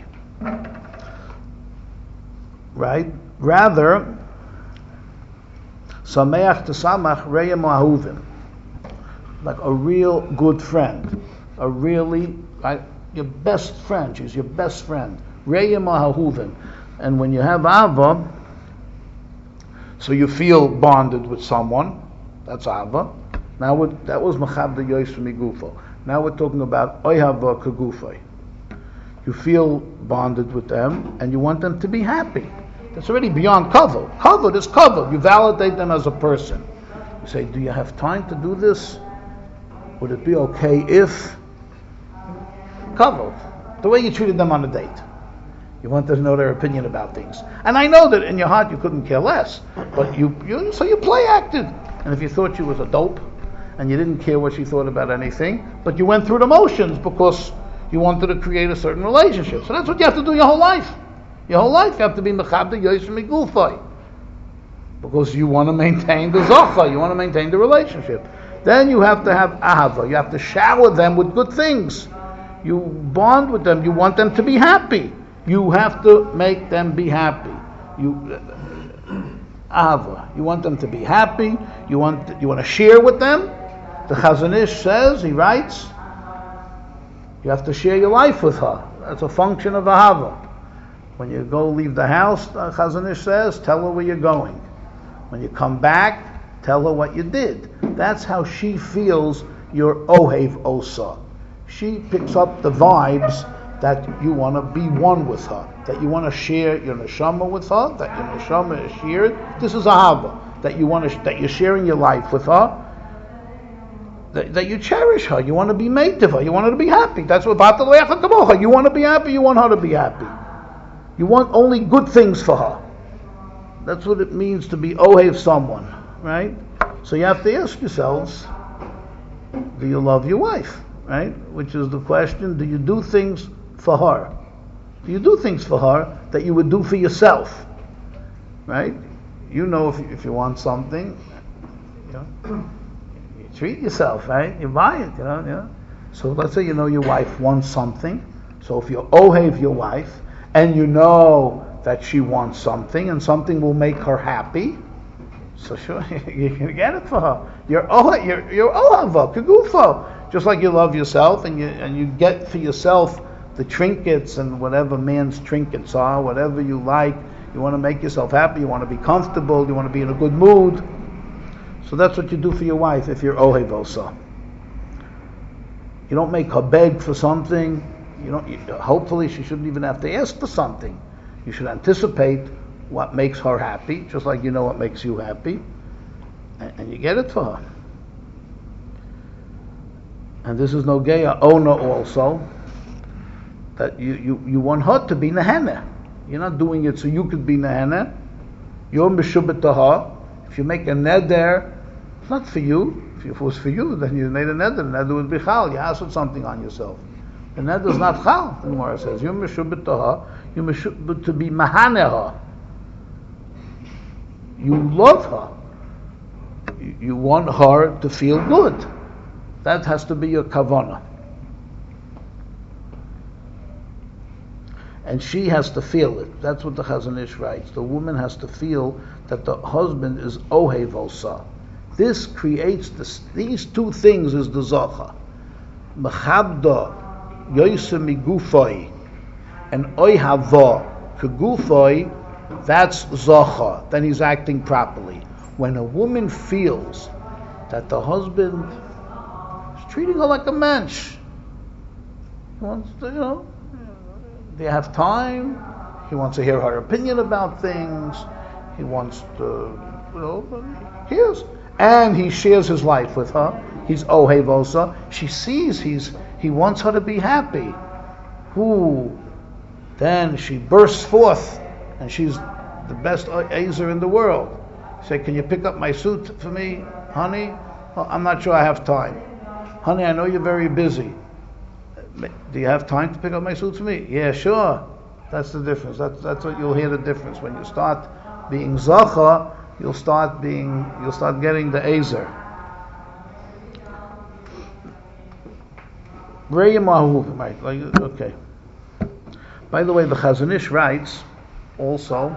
Right? Rather, sameach tesamach reyem ahuvim, like a real good friend, your best friend. She's your best friend. Reyem ahuvim. And when you have Ava, so you feel bonded with someone, that's Ava. Now that was Mechabed Yoisem Migufo. Now we're talking about Oyhava Kagufay. You feel bonded with them, and you want them to be happy. That's already beyond kavod. Kavod is kavod. You validate them as a person. You say, do you have time to do this? Would it be okay if? Kavod. The way you treated them on a date. You wanted to know their opinion about things. And I know that in your heart you couldn't care less. But so you play acted. And if you thought she was a dope, and you didn't care what she thought about anything, but you went through the motions because you wanted to create a certain relationship. So that's what you have to do your whole life. Your whole life you have to be mechabed yoisem migufay. Because you want to maintain the zocha, you want to maintain the relationship. Then you have to have ahava. You have to shower them with good things. You bond with them. You want them to be happy. You have to make them be happy. Ahava. You want them to be happy. You want to share with them. The Chazon Ish says, he writes, you have to share your life with her. That's a function of ahava. When you leave the house, the Chazon Ish says, tell her where you're going. When you come back, Tell her what you did. That's how she feels your Ohev Osa. She picks up the vibes that you want to be one with her, that you want to share your neshama with her, that your neshama is shared. This is ahava, that that you're sharing your life with her, that you cherish her, you want to be made of her, you want her to be happy. That's what Batal Lecha Kamocha. You want to be happy, you want her to be happy. You want only good things for her. That's what it means to be Ohev someone, right? So you have to ask yourselves, do you love your wife, right? Which is the question, do you do things for her? Do you do things for her that you would do for yourself, right? You know if you want something, you treat yourself, right? You buy it, you know. So let's say you know your wife wants something. So if you ohev your wife, and you know that she wants something, and something will make her happy, so sure, you can get it for her. You're ohava, kegufo. Just like you love yourself, and you get for yourself the trinkets and whatever man's trinkets are, whatever you like. You want to make yourself happy. You want to be comfortable. You want to be in a good mood. So that's what you do for your wife if you're ohev osa. You don't make her beg for something. Hopefully she shouldn't even have to ask for something. You should anticipate what makes her happy, just like you know what makes you happy, and you get it for her. And this is Nogeya Ona also, that you want her to be Nehene. You're not doing it so you could be Nehene. You're Meshubet to her. If you make a neder, it's not for you. If it was for you, then you made a neder. The neder would be chal. You asked something on yourself. The neder is not chal, the Gemara says. You're Meshubet to her. You're Meshubet to be Mahane her. You love her. You want her to feel good. That has to be your kavanah. And she has to feel it. That's what the Chazon Ish writes. The woman has to feel that the husband is ohev osa. This creates these two things is the zacha. Mechabda yoyse migufay and oyhava kegufay. That's zacha. Then he's acting properly. When a woman feels that the husband is treating her like a mensch, he wants to, they have time. He wants to hear her opinion about things. He wants to, hears. And he shares his life with her. He's ohev osa. She sees he wants her to be happy. Then she bursts forth, and she's the best Ezer in the world. Say, can you pick up my suit for me, honey? Well, I'm not sure I have time. Honey, I know you're very busy. Do you have time to pick up my suit for me? Yeah, sure. That's the difference. That's what you'll hear the difference. When you start being zacha, you'll start getting the Ezer. Right, okay. By the way, the Chazon Ish writes also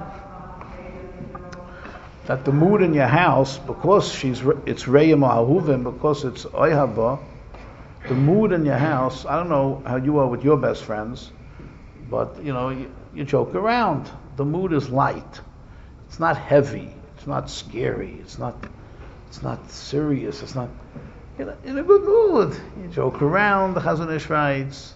that the mood in your house, because it's Reya Mahuvim, because it's Oyhava, the mood in your house, I don't know how you are with your best friends, but you joke around. The mood is light. It's not heavy. It's not scary. It's not serious. It's not in a good mood. You joke around. The Chazon Ish writes.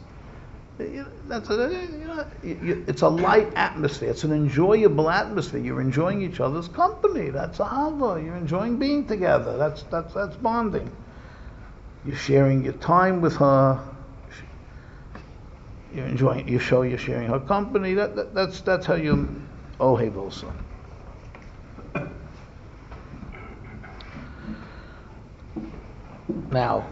It's a light atmosphere. It's an enjoyable atmosphere. You're enjoying each other's company. That's ahava. You're enjoying being together. That's bonding. You're sharing your time with her. You're enjoying. You're sharing her company. That's how you ohev also. Now,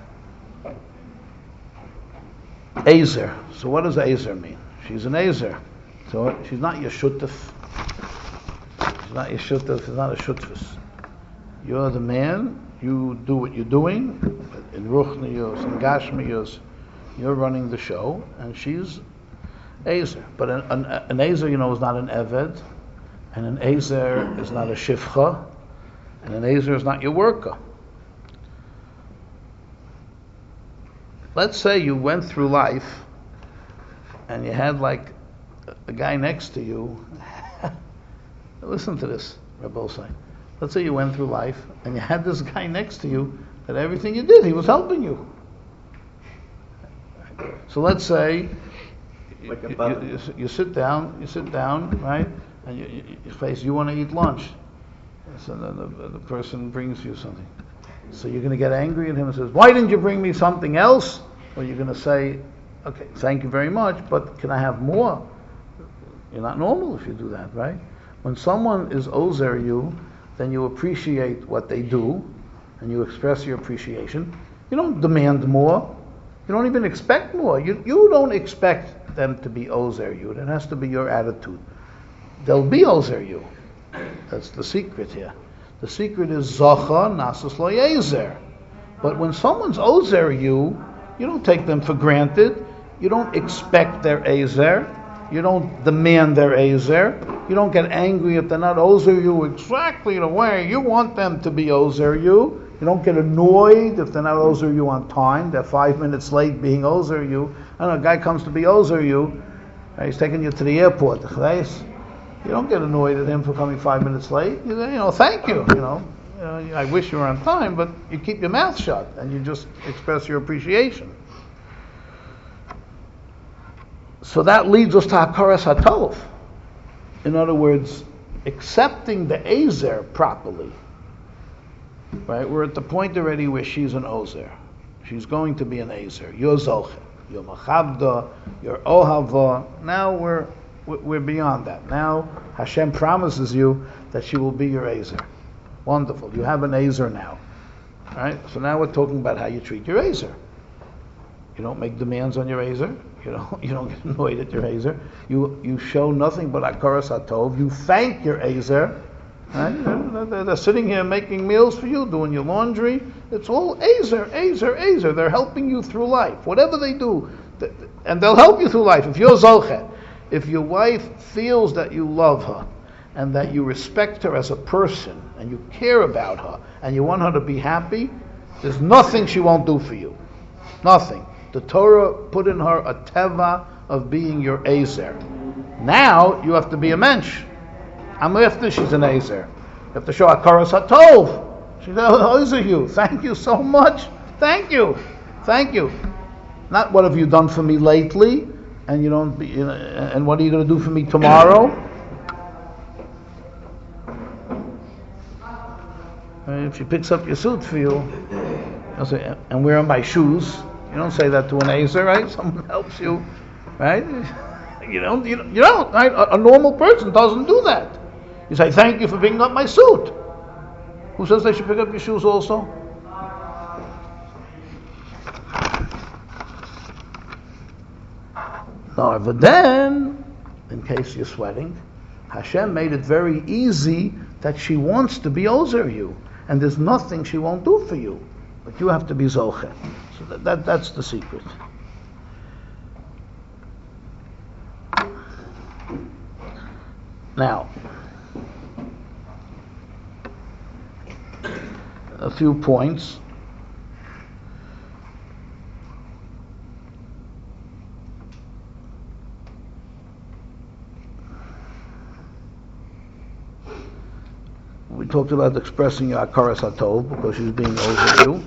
Ezer. So what does Ezer mean? She's an Ezer. So she's not your shutef. She's not your shutef. She's not a shutfus. You're the man. You do what you're doing. In Ruchniyos, in Gashmiyos, you're running the show, and she's Ezer. But an Ezer, is not an Eved, and an Ezer is not a Shifcha, and an Ezer is not your worker. Let's say you went through life and you had like a guy next to you. Listen to this, Rabbi Osai. Let's say you went through life and you had this guy next to you that everything you did, he was helping you. So let's say you sit down, right? And you face, you want to eat lunch. So the person brings you something. So you're going to get angry at him and says, why didn't you bring me something else? Or you're going to say, okay, thank you very much, but can I have more? You're not normal if you do that, right? When someone is ozer you, then you appreciate what they do, and you express your appreciation. You don't demand more. You don't even expect more. You don't expect them to be ozer you. It has to be your attitude. They'll be ozer you. That's the secret here. The secret is Zacha Nasus Lo Yezer. But when someone's ozer you, you don't take them for granted. You don't expect their ezer. You don't demand their ezer. You don't get angry if they're not ozer you exactly the way you want them to be ozer you. You don't get annoyed if they're not ozer you on time. They're 5 minutes late being ozer you. I don't know, a guy comes to be ozer you. He's taking you to the airport. You don't get annoyed at him for coming 5 minutes late. You say, thank you. I wish you were on time, but you keep your mouth shut and you just express your appreciation. So that leads us to Hakaras HaTov. In other words, accepting the Ezer properly. Right? We're at the point already where she's an Ozer. She's going to be an Ezer. You're Zoche. You're Machabda. You're Ohava. Now we're beyond that. Now Hashem promises you that she will be your Ezer. Wonderful. You have an Ezer now. Right? So now we're talking about how you treat your Ezer. You don't make demands on your Ezer. You don't get annoyed at your Ezer. You show nothing but Hakaras HaTov. You thank your Ezer. Right? They're sitting here making meals for you, doing your laundry. It's all Ezer. They're helping you through life. Whatever they do, and they'll help you through life. If you're Zochet, if your wife feels that you love her, and that you respect her as a person, and you care about her, and you want her to be happy, there's nothing she won't do for you. Nothing. The Torah put in her a teva of being your Ezer. Now you have to be a mensch. After she's an Ezer. You have to show Hakaras HaTov. She's Ezer you. Thank you so much. Thank you. Not what have you done for me lately, and and what are you going to do for me tomorrow? If she picks up your suit for you, you'll say, and where are my shoes? You don't say that to an Ezer, right? Someone helps you, right? You don't, right? A normal person doesn't do that. You say, thank you for picking up my suit. Who says they should pick up your shoes also? No, but then, in case you're sweating, Hashem made it very easy that she wants to be ozer you. And there's nothing she won't do for you. But you have to be Zoche. So that's the secret. Now, a few points. We talked about expressing your Hakaras HaTov because she's being over you.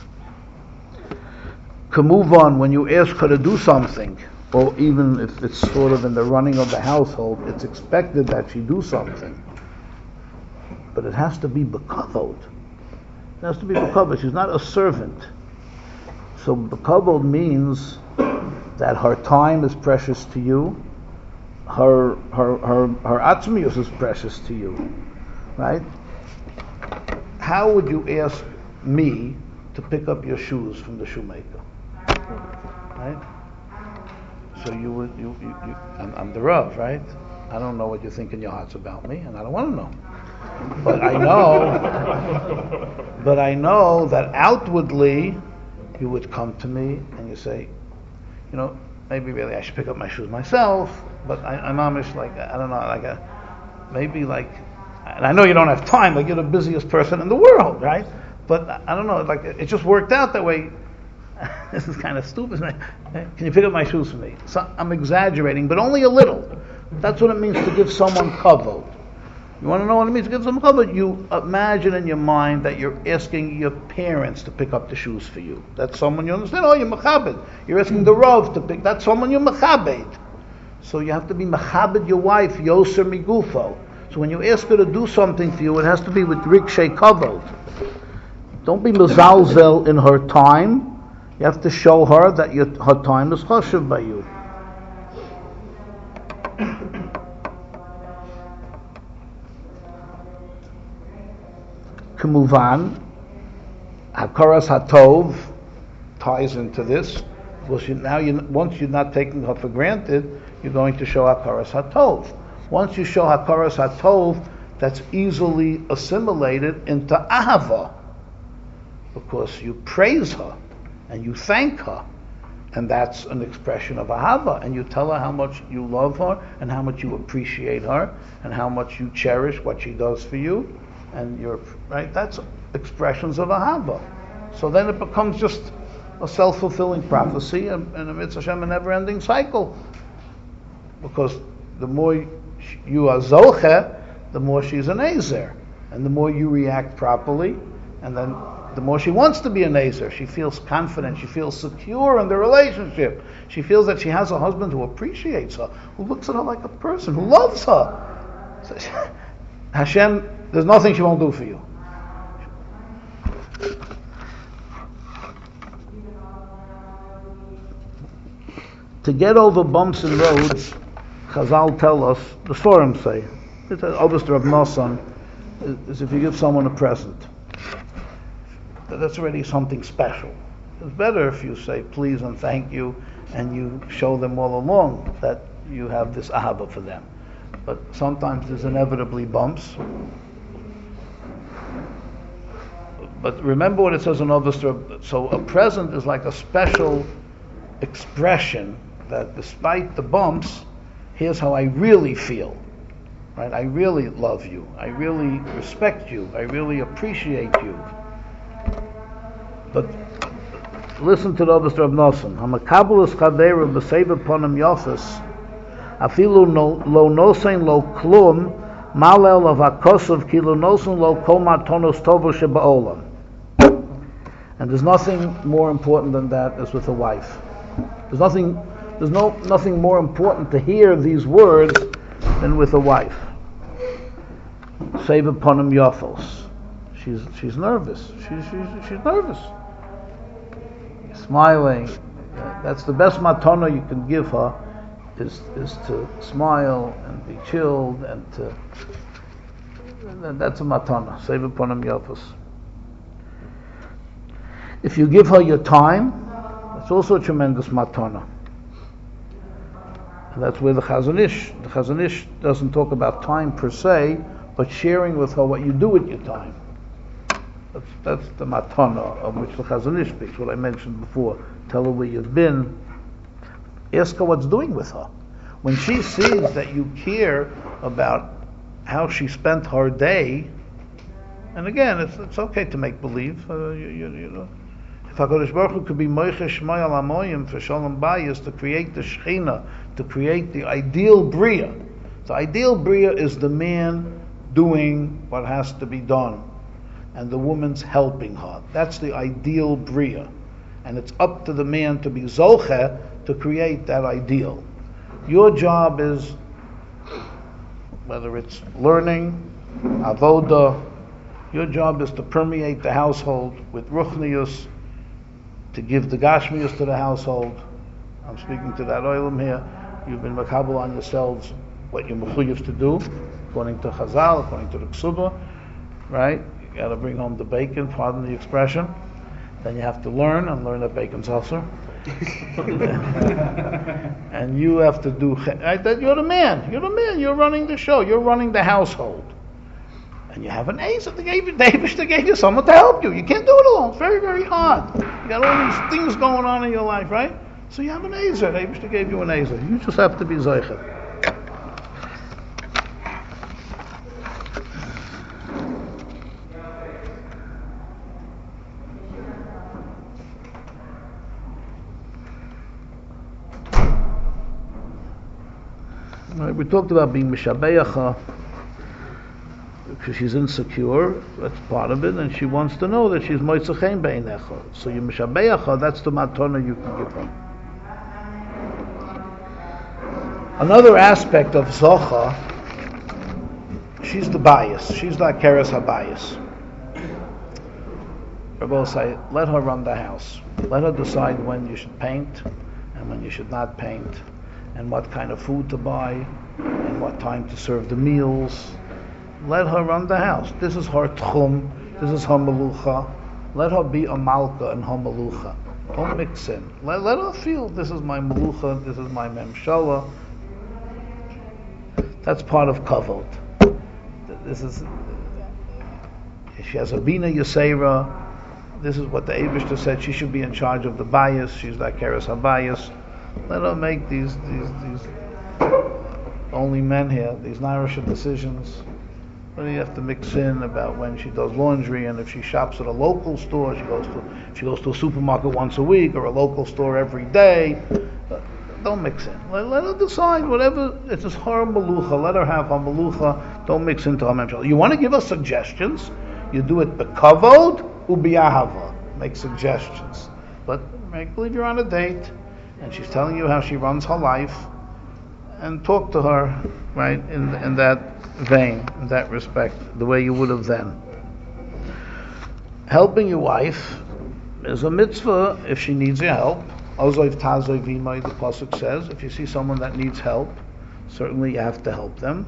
To move on, when you ask her to do something, or even if it's sort of in the running of the household, it's expected that she do something. But it has to be bekavod. It has to be bekavod. She's not a servant. So bekavod means that her time is precious to you, her atzmius is precious to you, right? How would you ask me to pick up your shoes from the shoemaker? Right? So I'm the Rav, right? I don't know what you think in your hearts about me, and I don't want to know. But I know that outwardly you would come to me and you say, maybe really I should pick up my shoes myself, but I'm amish like, I don't know, and I know you don't have time, like you're the busiest person in the world, right? But I don't know, like it just worked out that way. This is kind of stupid. Can you pick up my shoes for me? So I'm exaggerating, but only a little. That's what it means to give someone kavod. You want to know what it means to get some chabad? You imagine in your mind that you're asking your parents to pick up the shoes for you. That's someone you understand. Oh, you're mechabed. You're asking the Rav to pick. That's someone you're mechabed. So you have to be mechabed your wife, yoser migufo. So when you ask her to do something for you, it has to be with rikshay kavod. Don't be mezalzel in her time. You have to show her that her time is chashuv by you. Kemuvan, hakaras hatov ties into this. Because once you're not taking her for granted, you're going to show hakaras hatov. Once you show hakaras hatov, that's easily assimilated into ahava, because you praise her and you thank her, and that's an expression of ahava. And you tell her how much you love her and how much you appreciate her and how much you cherish what she does for you. And you're right. That's expressions of ahava. So then it becomes just a self-fulfilling prophecy, and a mitzvah Hashem, a never-ending cycle. Because the more you are zoche, the more she's an ezer, and the more you react properly, and then the more she wants to be an ezer. She feels confident. She feels secure in the relationship. She feels that she has a husband who appreciates her, who looks at her like a person, who loves her. So, Hashem, there's nothing she won't do for you. To get over bumps in roads, Chazal tell us, the Sforim say, it's obviously Rav Nosson, is if you give someone a present. That's already something special. It's better if you say please and thank you, and you show them all along that you have this ahava for them. But sometimes there's inevitably bumps. But remember what it says in Ovestra. So a present is like a special expression that despite the bumps, here's how I really feel. Right? I really love you. I really respect you. I really appreciate you. But listen to the Ovestra of Nosson. Hamakabulas chaveru b'seiva ponim yofis afilu lo nosein lo klum malel of akosov ki lo nosein lo kol matonos tovo sheba'olam. And there's nothing more important than that as with a wife. There's nothing more important to hear these words than with a wife. Save upon him yofos. She's nervous. She's nervous. Smiling. That's the best matana you can give her, is to smile and be chilled and that's a matana. Save upon him yofos. If you give her your time, that's also a tremendous matana. And that's where the Chazon Ish doesn't talk about time per se, but sharing with her what you do with your time. That's the matana of which the Chazon Ish speaks, what I mentioned before. Tell her where you've been. Ask her what's doing with her. When she sees that you care about how she spent her day, and again, it's okay to make believe. You know, if HaKadosh Baruch Hu could be Moiche Shmai Al Hamoyim for Shalom Bayis, to create the Shechina, to create the ideal Bria. The ideal Bria is the man doing what has to be done, and the woman's helping her. That's the ideal Bria. And it's up to the man to be Zoche to create that ideal. Your job is, whether it's learning, avoda, your job is to permeate the household with ruchnius, to give the gashmius to the household. I'm speaking to that oilam here. You've been makabel on yourselves what you're mechuyev to do, according to Chazal, according to the Ksuba, right? You got to bring home the bacon, pardon the expression. Then you have to learn that bacon's also. And you have to do, right? You're the man, you're running the show, you're running the household. And you have an ace that they gave you someone to help you. You can't do it alone. It's very, very hard. You got all these things going on in your life, right? So you have an ace. They gave you an ace. You just have to be zeicher. Right, we talked about being mishabeyacha. because she's insecure, that's part of it, and she wants to know that she's moitzachein beinecha. So you mishabeyacha, that's the matana you can give her. Another aspect of Zocha, she's the bias. She's like Keres HaBayis. Rabbi say, let her run the house. Let her decide when you should paint and when you should not paint, and what kind of food to buy, and what time to serve the meals. Let her run the house. This is her tchum. This is her melucha. Let her be a malka in her melucha. Don't mix in. Let her feel, this is my melucha, this is my memshala. That's part of kavod. This is, she has a bina yasera. This is what the Eibishter said. She should be in charge of the bias. She's like Keres HaBayis. Let her make these only men here, these Nairasha decisions. But you have to mix in about when she does laundry, and if she shops at a local store, she goes to a supermarket once a week, or a local store every day. Don't mix in. Let her decide whatever. It's just her melucha. Let her have her melucha. Don't mix into her memshal. You want to give us suggestions? You do it bekavod ubiyahava. Make suggestions. But make believe you're on a date, and she's telling you how she runs her life, and talk to her, right, in that vein, in that respect, the way you would have then. Helping your wife is a mitzvah if she needs your help. Ozoiv tazoiv v'imai, the pasuk says, if you see someone that needs help, certainly you have to help them.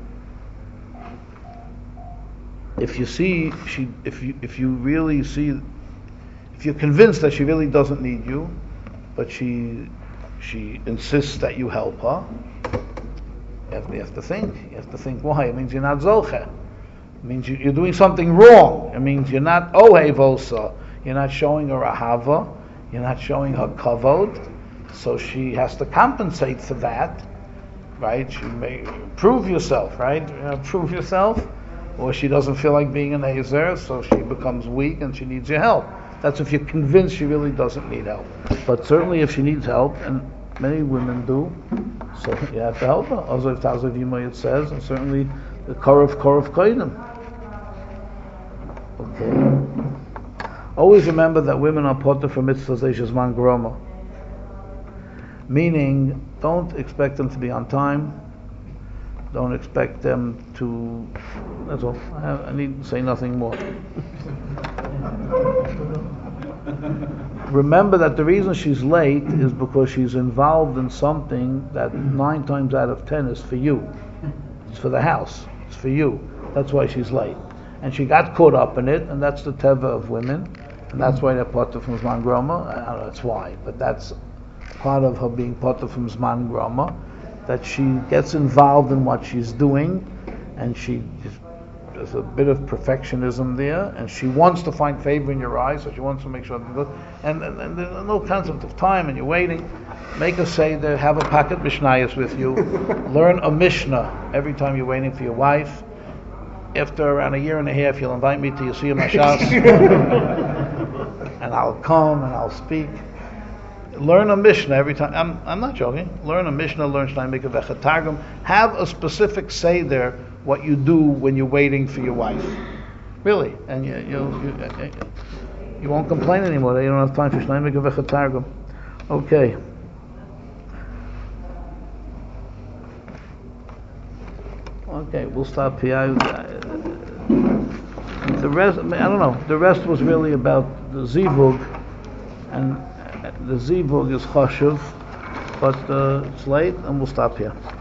If you see if you really see, if you're convinced that she really doesn't need you, but she insists that you help her, you have to think. You have to think why. It means you're not zolche. It means you're doing something wrong. It means you're not ohevosa. You're not showing her ahava. You're not showing her kavod. So she has to compensate for that, right? She may prove yourself, right? Prove yourself. Or she doesn't feel like being an Ezer, so she becomes weak and she needs your help. That's if you're convinced she really doesn't need help. But certainly if she needs help, and many women do, so you have to help her. Ozoiv tazoiv yimai, it says, and certainly the korov koidim. Okay. Always remember that women are potter for mitzvahs zman groma. Meaning, don't expect them to be on time. Don't expect them to. That's all. I need to say nothing more. Remember that the reason she's late is because she's involved in something that 9 times out of 10 is for you. It's for the house. It's for you. That's why she's late. And she got caught up in it, and that's the teva of women, and that's why they're potter from Zman Groma. I don't know that's why, but that's part of her being potter from Zman Groma, that she gets involved in what she's doing, and there's a bit of perfectionism there, and she wants to find favor in your eyes, so she wants to make sure that and there's no concept of time, and you're waiting. Make a seder, have a packet mishnayos with you, learn a mishnah every time you're waiting for your wife. After around a year and a half, you'll invite me to Yasiyah Mashas, and I'll come and I'll speak. Learn a mishnah every time. I'm not joking. Learn a mishnah, learn Shnai Mikveh Targum. Have a specific seder what you do when you're waiting for your wife. Really, and you won't complain anymore. You don't have time for Shnai Mikveh Targum. Okay. Okay, we'll stop here. The rest, I don't know. The rest was really about the zivug, and the zivug is chashuv, but it's late, and we'll stop here.